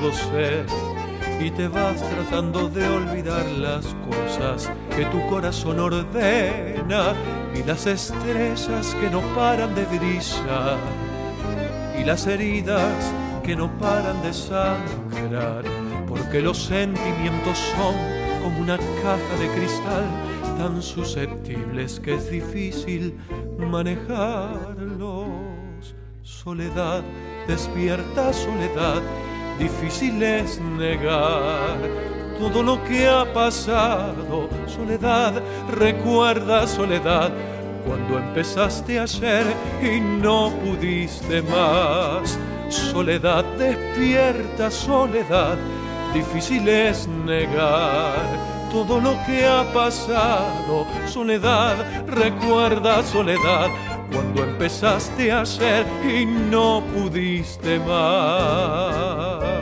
pudo ser. Y te vas tratando de olvidar las cosas que tu corazón ordena y las estrellas que no paran de brillar y las heridas que no paran de sangrar, porque los sentimientos son como una caja de cristal tan susceptibles que es difícil manejarlos. Soledad, despierta soledad, difícil es negar todo lo que ha pasado. Soledad, recuerda soledad, cuando empezaste ayer y no pudiste más. Soledad, despierta soledad, difícil es negar todo lo que ha pasado. Soledad, recuerda soledad, cuando empezaste ayer y no pudiste más.